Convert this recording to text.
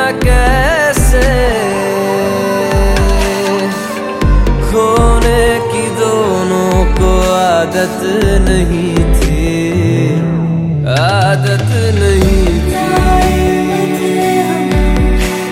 कैसे, खोने की दोनों को आदत नहीं थी, आदत नहीं